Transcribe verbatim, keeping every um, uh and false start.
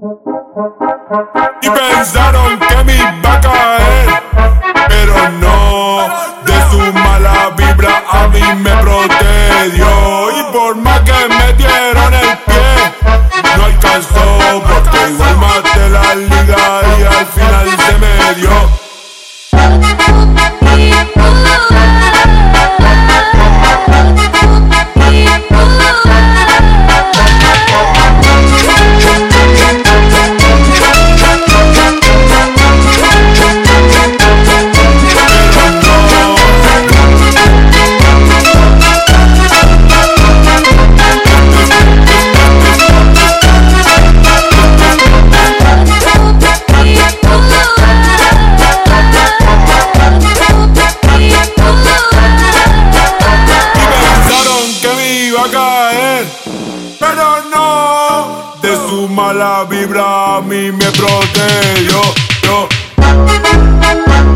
Y pensaron que me iba a caer, pero no, de su mala vibra a mí me protegió. Y por más que me dieron el pie, no alcanzó, porque igual maté la liga y al final se me dio. Pero no, de su mala vibra a mí me protegió. Yo.